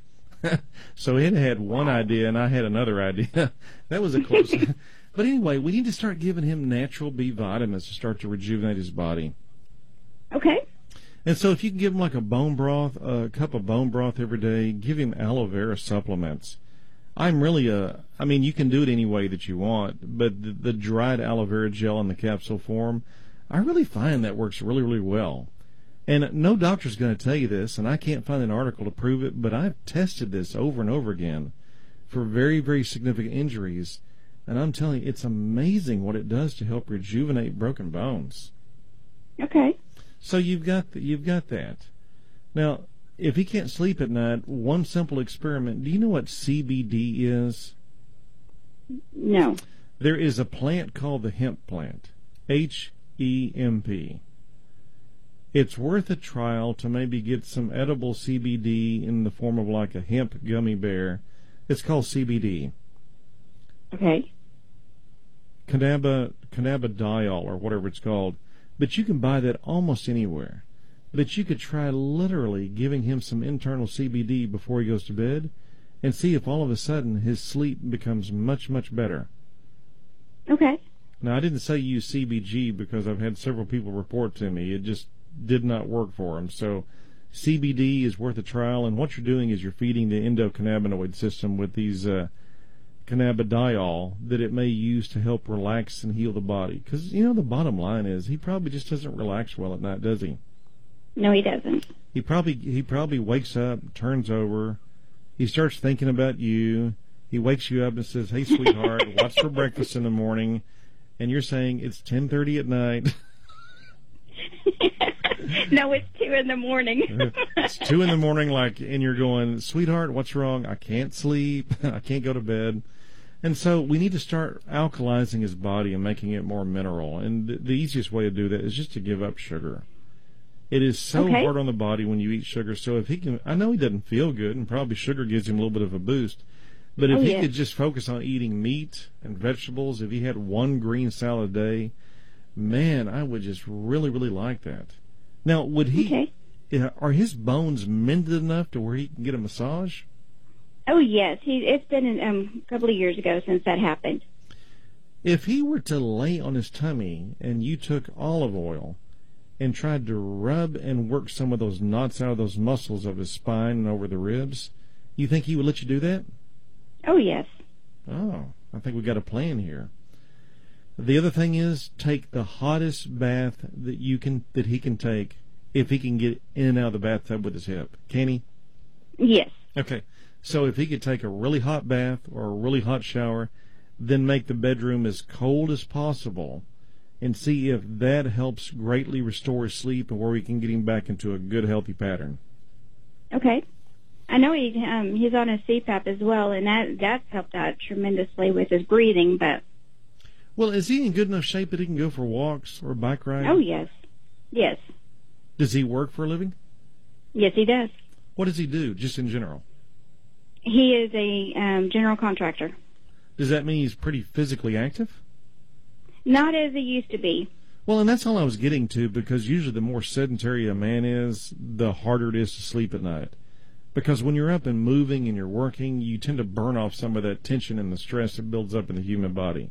So it had one idea and I had another idea. That was a close. But anyway, we need to start giving him natural B vitamins to start to rejuvenate his body. Okay. And so if you can give him like a bone broth, a cup of bone broth every day, give him aloe vera supplements. I'm really a, I mean, you can do it any way that you want, but the, the dried aloe vera gel in the capsule form, I really find that works really, really well. And no doctor's going to tell you this, and I can't find an article to prove it, but I've tested this over and over again for very, very significant injuries. And I'm telling you, it's amazing what it does to help rejuvenate broken bones. Okay. So you've got th- you've got that. Now, if he can't sleep at night, one simple experiment. Do you know what C B D is? No. There is a plant called the hemp plant, H E M P. It's worth a trial to maybe get some edible C B D in the form of like a hemp gummy bear. It's called C B D. Okay. Cannaba, cannabidiol or whatever it's called. But you can buy that almost anywhere. But you could try literally giving him some internal C B D before he goes to bed and see if all of a sudden his sleep becomes much, much better. Okay. Now, I didn't say use C B G because I've had several people report to me it just did not work for them. So C B D is worth a trial, and what you're doing is you're feeding the endocannabinoid system with these uh, cannabidiol that it may use to help relax and heal the body. Because, you know, the bottom line is he probably just doesn't relax well at night, does he? No, he doesn't. He probably he probably wakes up, turns over, he starts thinking about you. He wakes you up and says, "Hey, sweetheart, what's for breakfast in the morning?" And you're saying it's ten thirty at night. No, it's two in the morning. It's two in the morning, like, and you're going, "Sweetheart, what's wrong? I can't sleep. I can't go to bed." And so we need to start alkalizing his body and making it more mineral. And the, the easiest way to do that is just to give up sugar. It is so Okay. hard on the body when you eat sugar. So if he can, I know he doesn't feel good, and probably sugar gives him a little bit of a boost. But if Oh, he yeah. could just focus on eating meat and vegetables, if he had one green salad a day, man, I would just really, really like that. Now, would he? Okay. Yeah, are his bones mended enough to where he can get a massage? Oh, yes. He, it's been um, a couple of years ago since that happened. If he were to lay on his tummy and you took olive oil and tried to rub and work some of those knots out of those muscles of his spine and over the ribs, you think he would let you do that? Oh, yes. Oh, I think we got a plan here. The other thing is, take the hottest bath that you can that he can take if he can get in and out of the bathtub with his hip. Can he? Yes. Okay. So if he could take a really hot bath or a really hot shower, then make the bedroom as cold as possible and see if that helps greatly restore his sleep and where we can get him back into a good, healthy pattern. Okay. I know he um, he's on a C PAP as well, and that that's helped out tremendously with his breathing, but... Well, is he in good enough shape that he can go for walks or bike rides? Oh, yes. Yes. Does he work for a living? Yes, he does. What does he do, just in general? He is a um, general contractor. Does that mean he's pretty physically active? Not as he used to be. Well, and that's all I was getting to, because usually the more sedentary a man is, the harder it is to sleep at night. Because when you're up and moving and you're working, you tend to burn off some of that tension and the stress that builds up in the human body.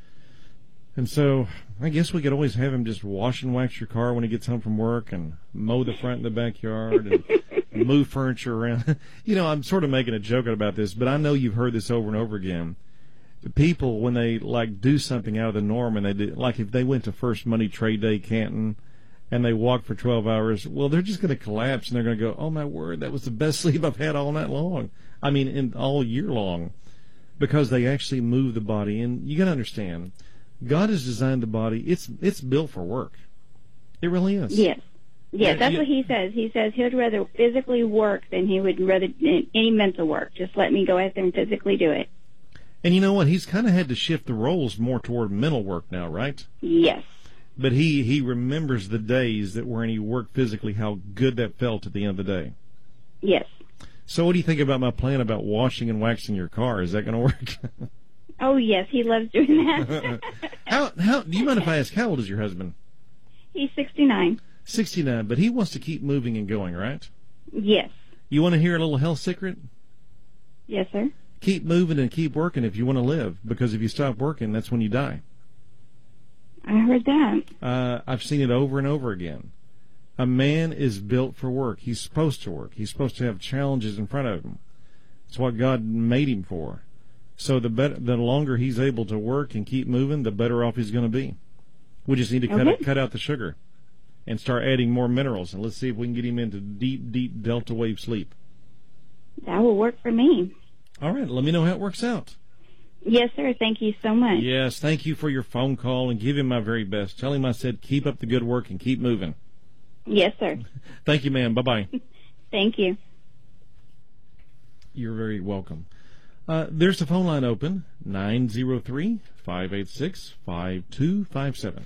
And so I guess we could always have him just wash and wax your car when he gets home from work and mow the front and the backyard and move furniture around. You know, I'm sort of making a joke about this, but I know you've heard this over and over again. People, when they, like, do something out of the norm, and they do, like if they went to First Money Trade Day, Canton, and they walk for twelve hours, well, they're just going to collapse, and they're going to go, oh, my word, that was the best sleep I've had all night long. I mean, in, all year long, because they actually move the body. And you got to understand, God has designed the body. It's it's built for work. It really is. Yes. Yes, that's you, what he says. He says he'd rather physically work than he would rather any mental work. Just let me go out there and physically do it. And you know what? He's kind of had to shift the roles more toward mental work now, right? Yes. But he, he remembers the days that when he worked physically, how good that felt at the end of the day. Yes. So what do you think about my plan about washing and waxing your car? Is that going to work? Oh, yes, he loves doing that. how, how, do you mind if I ask, how old is your husband? He's sixty-nine. sixty-nine, but he wants to keep moving and going, right? Yes. You want to hear a little health secret? Yes, sir. Keep moving and keep working if you want to live, because if you stop working, that's when you die. I heard that. Uh, I've seen it over and over again. A man is built for work. He's supposed to work. He's supposed to have challenges in front of him. It's what God made him for. So the better, the longer he's able to work and keep moving, the better off he's going to be. We just need to cut, Okay. cut out the sugar and start adding more minerals, and let's see if we can get him into deep, deep delta wave sleep. That will work for me. All right, let me know how it works out. Yes, sir. Thank you so much. Yes, thank you for your phone call, and give him my very best. Tell him I said keep up the good work and keep moving. Yes, sir. Thank you, ma'am. Bye-bye. Thank you. You're very welcome. Uh, there's the phone line open, nine zero three, five eight six, five two five seven.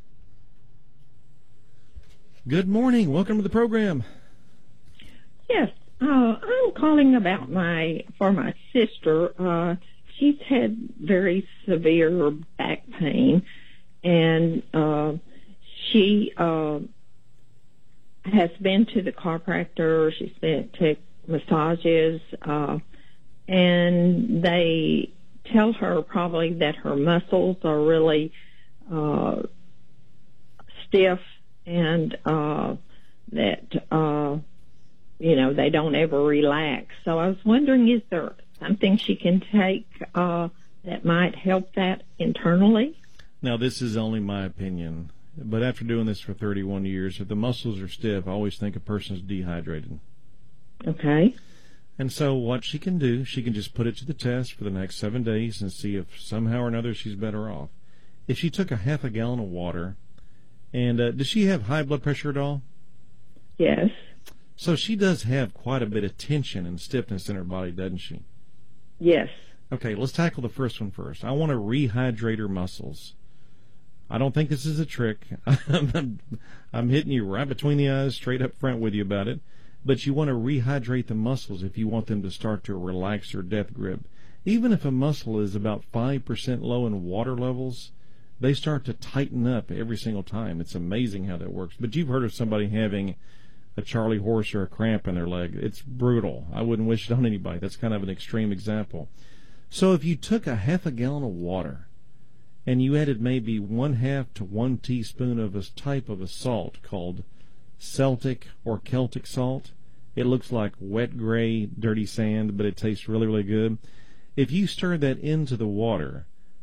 Good morning. Welcome to the program. Yes, uh, I'm calling about my for my sister. Uh, she's had very severe back pain, and uh, she uh, has been to the chiropractor. She's been to massages, uh, and they tell her probably that her muscles are really uh, stiff, and uh, that. Uh, You know, they don't ever relax. So I was wondering, is there something she can take uh, that might help that internally? Now, this is only my opinion, but after doing this for thirty-one years, if the muscles are stiff, I always think a person's dehydrated. Okay. And so what she can do, she can just put it to the test for the next seven days and see if somehow or another she's better off. If she took a half a gallon of water, and uh, does she have high blood pressure at all? Yes. So she does have quite a bit of tension and stiffness in her body, doesn't she? Yes. Okay, let's tackle the first one first. I want to rehydrate her muscles. I don't think this is a trick. I'm, I'm hitting you right between the eyes, straight up front with you about it. But you want to rehydrate the muscles if you want them to start to relax their death grip. Even if a muscle is about five percent low in water levels, they start to tighten up every single time. It's amazing how that works. But you've heard of somebody having a Charlie horse or a cramp in their leg. It's brutal. I wouldn't wish it on anybody. That's kind of an extreme example. So if you took a half a gallon of water and you added maybe one half to one teaspoon of a type of a salt called Celtic or Celtic salt, it looks like wet gray dirty sand, but it tastes really, really good. If you stir that into the water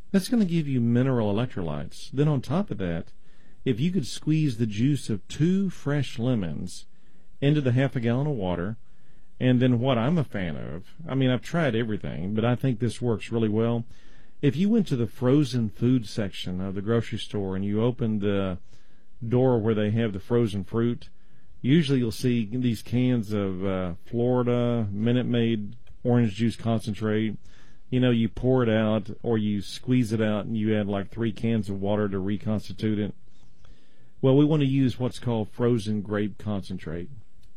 That's going to give you mineral electrolytes. Then on top of that, if you could squeeze the juice of two fresh lemons into the half a gallon of water, and then what I'm a fan of, I mean, I've tried everything, but I think this works really well. If you went to the frozen food section of the grocery store and you opened the door where they have the frozen fruit, usually you'll see these cans of uh, Florida Minute Maid orange juice concentrate. You know, you pour it out or you squeeze it out and you add like three cans of water to reconstitute it. Well, we want to use what's called frozen grape concentrate.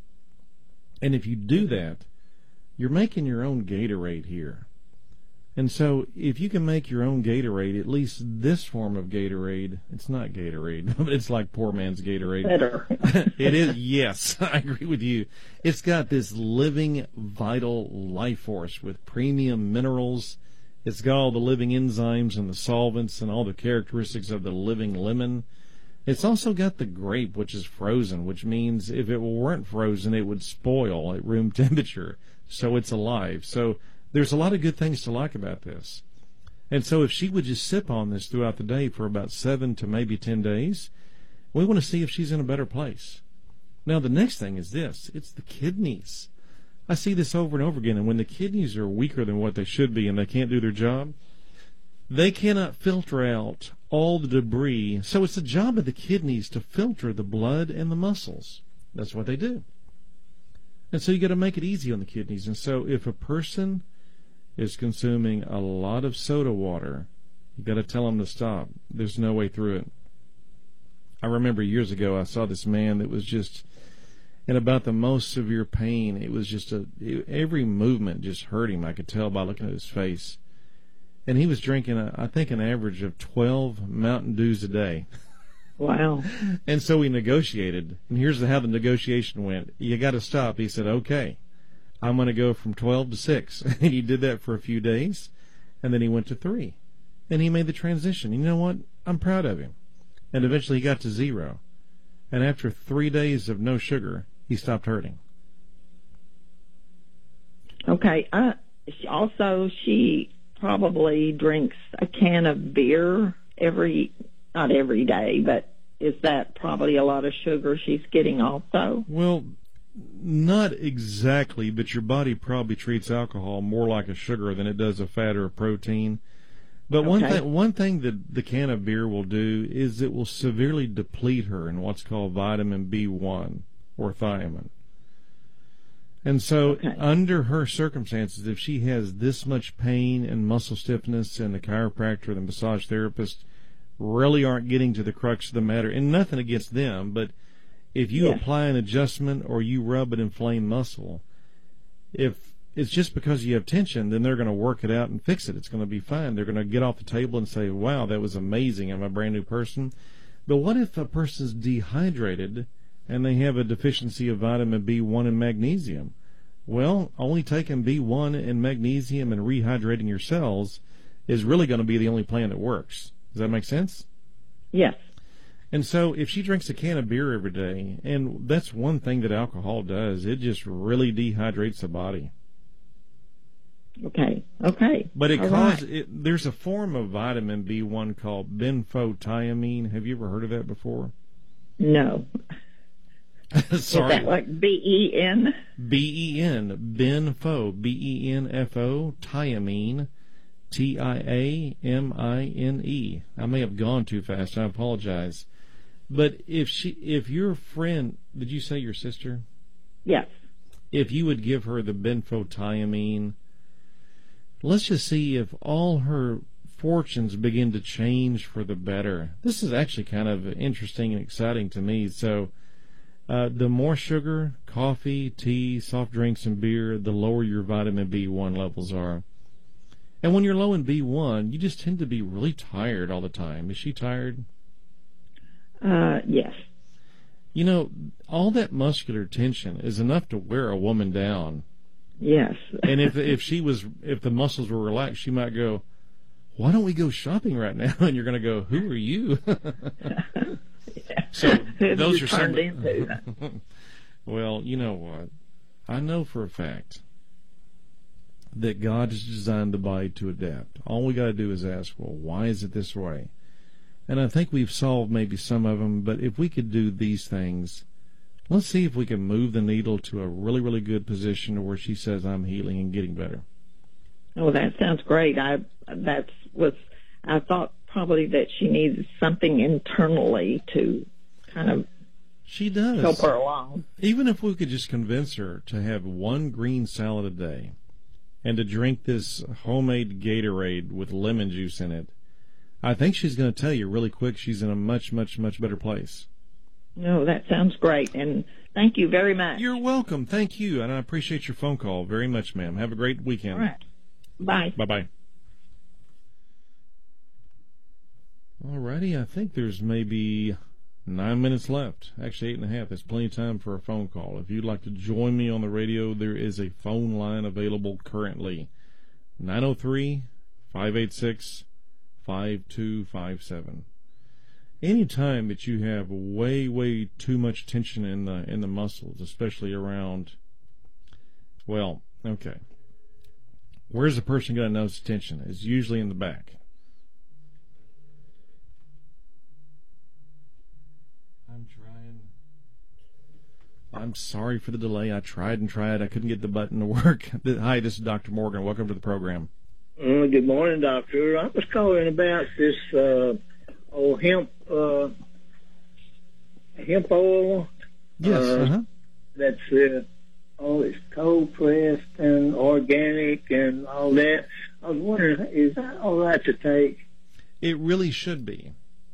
And if you do that, you're making your own Gatorade here. And so if you can make your own Gatorade, at least this form of Gatorade, it's not Gatorade, but it's like poor man's Gatorade. Better. It is, yes, I agree with you. It's got this living, vital life force with premium minerals. It's got all the living enzymes and the solvents and all the characteristics of the living lemon. It's also got the grape, which is frozen, which means if it weren't frozen, it would spoil at room temperature. So it's alive. So there's a lot of good things to like about this. And so if she would just sip on this throughout the day for about seven to maybe ten days, we want to see if she's in a better place. Now, the next thing is this. It's the kidneys. I see this over and over again. And when the kidneys are weaker than what they should be and they can't do their job, they cannot filter out all the debris. So it's the job of the kidneys to filter the blood and the muscles. That's what they do. And so you got to make it easy on the kidneys. And so if a person is consuming a lot of soda water, you got to tell them to stop. There's no way through it. I remember years ago I saw this man that was just in about the most severe pain. It was just a it, every movement just hurt him. I could tell by looking at his face. And he was drinking, a, I think, an average of twelve Mountain Dews a day. Wow. And so we negotiated. And here's how the negotiation went. You got to stop. He said, okay, I'm going to go from twelve to six. And he did that for a few days. And then he went to three. And he made the transition. You know what? I'm proud of him. And eventually he got to zero. And after three days of no sugar, he stopped hurting. Okay. Uh, also, she probably drinks a can of beer every, not every day, but is that probably a lot of sugar she's getting also? Well, not exactly, but your body probably treats alcohol more like a sugar than it does a fat or a protein. But one Okay. thing, one thing that the can of beer will do is it will severely deplete her in what's called vitamin B one or thiamine. And so Okay. under her circumstances, if she has this much pain and muscle stiffness and the chiropractor or the massage therapist really aren't getting to the crux of the matter, and nothing against them, but if you Yes. apply an adjustment or you rub an inflamed muscle, if it's just because you have tension, then they're going to work it out and fix it. It's going to be fine. They're going to get off the table and say, wow, that was amazing. I'm a brand new person. But what if a person's dehydrated and they have a deficiency of vitamin B one and magnesium? Well, only taking B one and magnesium and rehydrating your cells is really going to be the only plan that works. Does that make sense? Yes. And so if she drinks a can of beer every day, and that's one thing that alcohol does, it just really dehydrates the body. Okay. Okay. But it All causes, right. it, there's a form of vitamin B one called benfotiamine. Have you ever heard of that before? No. Sorry. Is that like B E N? B E N, Benfo, B E N F O, thiamine, T I A M I N E. I may have gone too fast. I apologize. But if she, if your friend, did you say your sister? Yes. If you would give her the benfotiamine, let's just see if all her fortunes begin to change for the better. This is actually kind of interesting and exciting to me. So uh, the more sugar, coffee, tea, soft drinks, and beer, the lower your vitamin B one levels are. And when you're low in B one, you just tend to be really tired all the time. Is she tired? Uh, yes. You know, all that muscular tension is enough to wear a woman down. Yes. And if if she was, if the muscles were relaxed, she might go, why don't we go shopping right now? And you're going to go, who are you? So those You are some. turned into. Well, you know what? I know for a fact that God has designed the body to adapt. All we got to do is ask, well, why is it this way? And I think we've solved maybe some of them, but if we could do these things, let's see if we can move the needle to a really, really good position where she says, I'm healing and getting better. Oh, that sounds great. I that's was I thought probably that she needed something internally to kind of she does help her along. Even if we could just convince her to have one green salad a day and to drink this homemade Gatorade with lemon juice in it, I think she's going to tell you really quick she's in a much, much, much better place. No, that sounds great, and thank you very much. You're welcome. Thank you, and I appreciate your phone call very much, ma'am. Have a great weekend. All right. Bye. Bye-bye. All righty, I think there's maybe nine minutes left. Actually, eight and a half. There's plenty of time for a phone call. If you'd like to join me on the radio, there is a phone line available currently. nine oh three, five eight six, five two five seven. Any time that you have way, way too much tension in the in the muscles, especially around, well, okay. Where's the person going to notice tension? It's usually in the back. I'm trying. I'm sorry for the delay. I tried and tried. I couldn't get the button to work. Hi, this is Doctor Morgan. Welcome to the program. Uh, good morning, Doctor. I was calling about this uh, old hemp uh, hemp oil. Yes. Uh, uh-huh. That's uh, oh, it's cold pressed and organic and all that. I was wondering, is that all right to take? It really should be.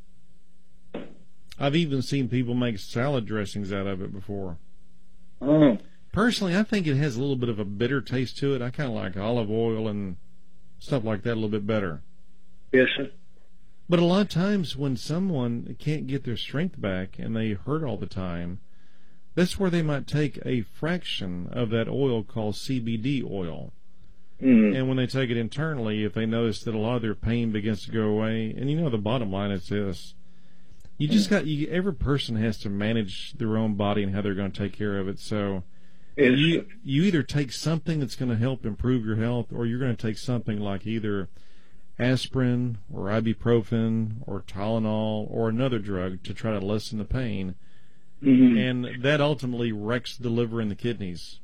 I've even seen people make salad dressings out of it before. Oh. Personally, I think it has a little bit of a bitter taste to it. I kind of like olive oil and stuff like that a little bit better. Yes, sir. But a lot of times when someone can't get their strength back and they hurt all the time, that's where they might take a fraction of that oil called C B D oil. Mm-hmm. And when they take it internally, if they notice that a lot of their pain begins to go away, and you know the bottom line is this, you just got, you, every person has to manage their own body and how they're going to take care of it. So yes, you, you either take something that's going to help improve your health, or you're going to take something like either aspirin or ibuprofen or Tylenol or another drug to try to lessen the pain. Mm-hmm. And that ultimately wrecks the liver and the kidneys.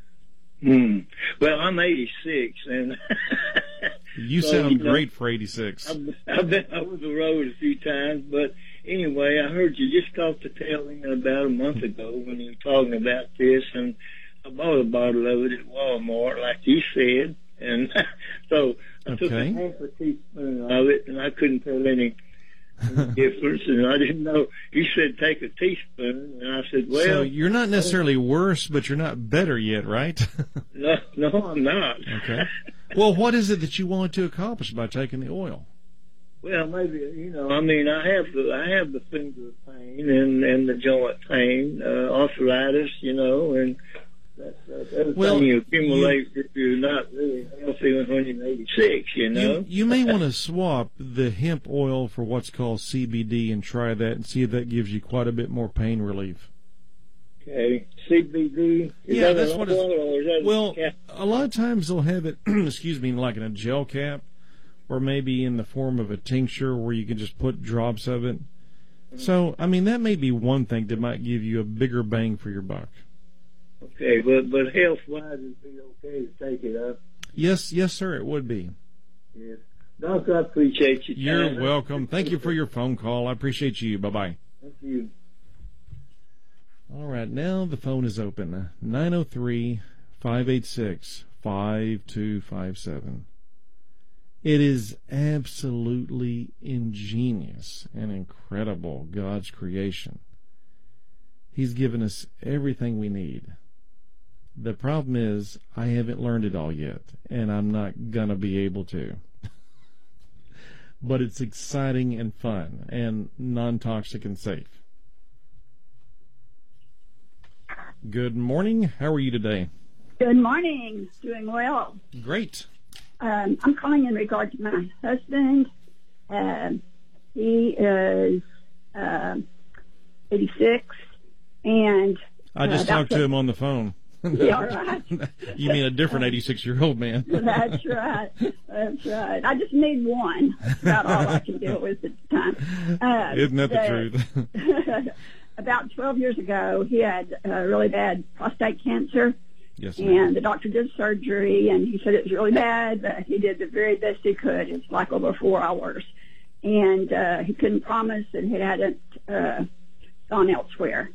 Mm. Well, I'm eighty-six, and you so, sound you know, great for eighty-six. I've, I've been over the road a few times, but anyway, I heard you just talk to Telly about a month ago when you were talking about this, and I bought a bottle of it at Walmart, like you said, and so I okay. took a half a teaspoon of it, and I couldn't tell any difference, and I didn't know. You said take a teaspoon, and I said, well... So you're not necessarily worse, but you're not better yet, right? no, no, I'm not. Okay. Well, what is it that you want to accomplish by taking the oil? Well, maybe, you know, I mean, I have the I have the finger pain and, and the joint pain, uh, arthritis, you know, and that's, that's everything well, you accumulate you, if you're not really healthy when you're eighty-six, you know. You, you may want to swap the hemp oil for what's called C B D and try that and see if that gives you quite a bit more pain relief. Okay, C B D. Is yeah, that that's an what oil, or is that it's. Well, a, a lot of times they'll have it. excuse me, like in a gel cap, or maybe in the form of a tincture where you can just put drops of it. Mm-hmm. So, I mean, that may be one thing that might give you a bigger bang for your buck. Okay, but but health wise, it'd be okay to take it up. Yes, yes, sir, it would be. Yes, Doctor, I appreciate you. You're time. welcome. Thank you for your phone call. I appreciate you. Bye bye. Thank you. All right, now the phone is open. nine oh three, five eight six, five two five seven. It is absolutely ingenious and incredible, God's creation. He's given us everything we need. The problem is, I haven't learned it all yet, and I'm not going to be able to. But it's exciting and fun, and non-toxic and safe. Good morning. How are you today? Good morning. Doing well. Great. Um, I'm calling in regard to my husband. Um, he is uh, eighty-six, and I just uh, talked to him on the phone. Yeah, right. You mean a different eighty-six-year-old man. That's right. That's right. I just need one. That's about all I can deal with at the time. Uh, Isn't that the, the truth? About twelve years ago, he had uh, really bad prostate cancer. Yes, ma'am. And the doctor did surgery, and he said it was really bad, but he did the very best he could. It's like over four hours. And uh, he couldn't promise that he hadn't uh, gone elsewhere.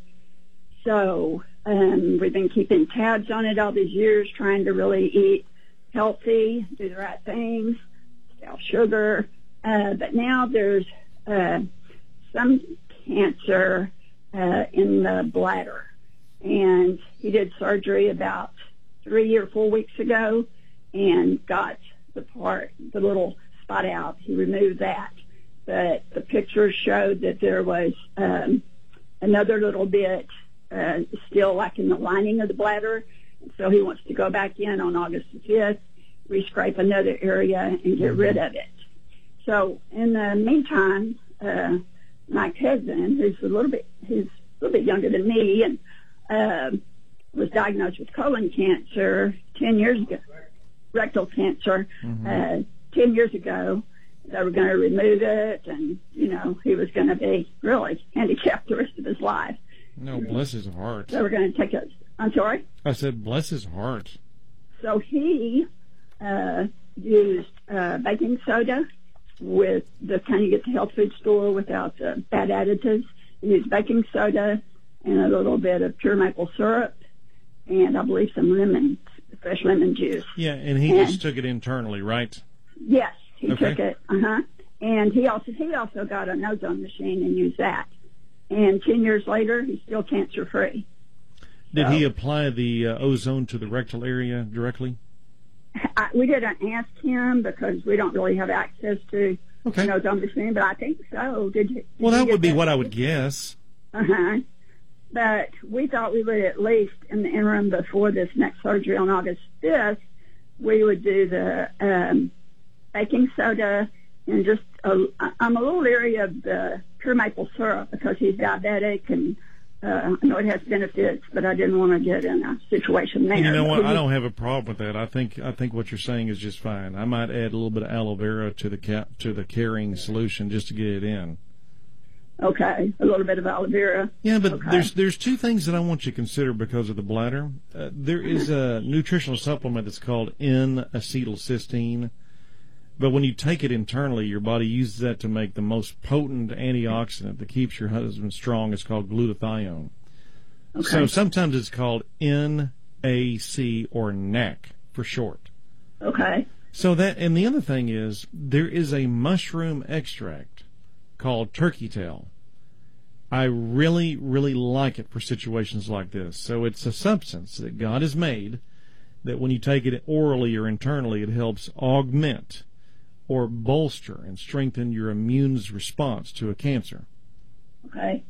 So um, we've been keeping tabs on it all these years, trying to really eat healthy, do the right things, stay off sugar. Uh, but now there's uh, some cancer uh, in the bladder. And he did surgery about three or four weeks ago and got the part, the little spot out. He removed that. But the pictures showed that there was um, another little bit uh, still like in the lining of the bladder. And so he wants to go back in on August the fifth, re-scrape another area and get rid of it. So in the meantime, uh, my cousin, who's a little bit, who's a little bit younger than me, and uh, was diagnosed with colon cancer ten years ago, rectal cancer, Mm-hmm. uh, ten years ago. They were going to remove it, and, you know, he was going to be really handicapped the rest of his life. No, bless his heart. They were going to take it. I'm sorry? I said, bless his heart. So he uh, used uh, baking soda with the kind you get at the health food store without uh, bad additives. He used baking soda and a little bit of pure maple syrup, and I believe some lemon, fresh lemon juice. Yeah, and he And- just took it internally, right? Yes, he Okay. took it. Uh huh. And he also he also got an ozone machine and used that. And ten years later, he's still cancer free. Did So- he apply the uh, ozone to the rectal area directly? I, we didn't ask him because we don't really have access to Okay. an ozone machine, but I think so. Did, you- did Well, you that get would be what I would guess. Uh huh. But we thought we would at least, in the interim before this next surgery on August fifth, we would do the um, baking soda and just a, I'm a little leery of the pure maple syrup because he's diabetic, and uh, I know it has benefits, but I didn't want to get in a situation there. And you know what? But I we- don't have a problem with that. I think I think what you're saying is just fine. I might add a little bit of aloe vera to the ca- to the carrying solution just to get it in. Okay, a little bit of aloe vera. Yeah, but Okay. there's there's two things that I want you to consider because of the bladder. Uh, there is a nutritional supplement that's called N-acetylcysteine, but when you take it internally, your body uses that to make the most potent antioxidant that keeps your husband strong. It's called glutathione. Okay. So sometimes it's called N A C or N A C for short. Okay. So that, and the other thing is, there is a mushroom extract called turkey tail. I really, really like it for situations like this. So it's a substance that God has made that when you take it orally or internally, it helps augment or bolster and strengthen your immune response to a cancer. Okay.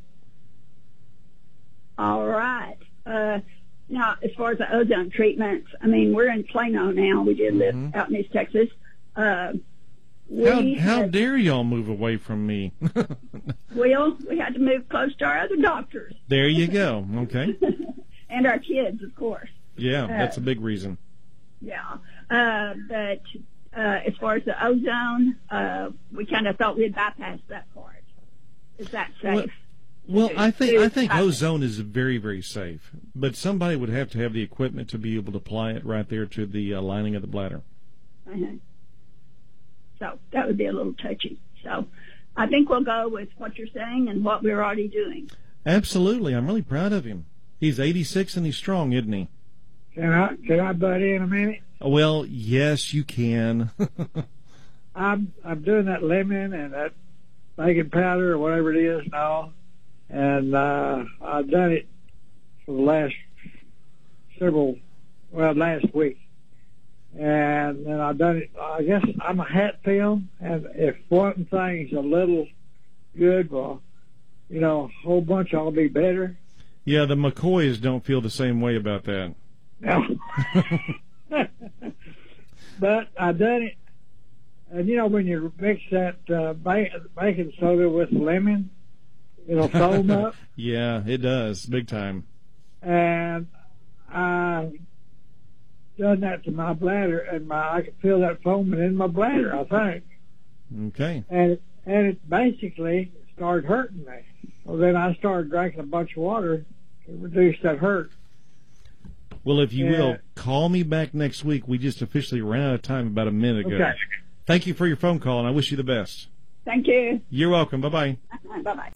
All right. Uh, now, as far as the ozone treatments, I mean, we're in Plano now. We did live Mhm. out in East Texas. Uh, How, we how had- dare y'all move away from me? Well, we had to move close to our other doctors There you go. Okay. and our kids, of course. Yeah, that's a big reason. Yeah. Uh, but uh, as far as the ozone, uh, we kind of thought we'd bypass that part. Is that safe? Well, I think I think I- ozone is very, very safe, but somebody would have to have the equipment to be able to apply it right there to the uh, lining of the bladder. Uh-huh. So that would be a little touchy. So I think we'll go with what you're saying and what we're already doing. Absolutely, I'm really proud of him. He's eighty-six and he's strong, isn't he? Can I can I butt in a minute? Well, yes, you can. I'm I'm doing that lemon and that baking powder or whatever it is and all, and uh, I've done it for the last several, well, last week, and then I've done it. I guess I'm a Hatfield, and if one thing's a little good, well, you know, a whole bunch will be better. Yeah, the McCoys don't feel the same way about that. No. But I done it, and you know when you mix that uh, ba- baking soda with lemon, it'll foam up, Yeah, it does, big time. and I done that to my bladder, and my I could feel that foaming in my bladder, I think. Okay. And it, and it basically started hurting me. Well, then I started drinking a bunch of water to reduce that hurt. Well, if you Yeah. will, call me back next week. We just officially ran out of time about a minute ago. Okay. Thank you for your phone call, and I wish you the best. Thank you. You're welcome. Bye-bye. Bye bye.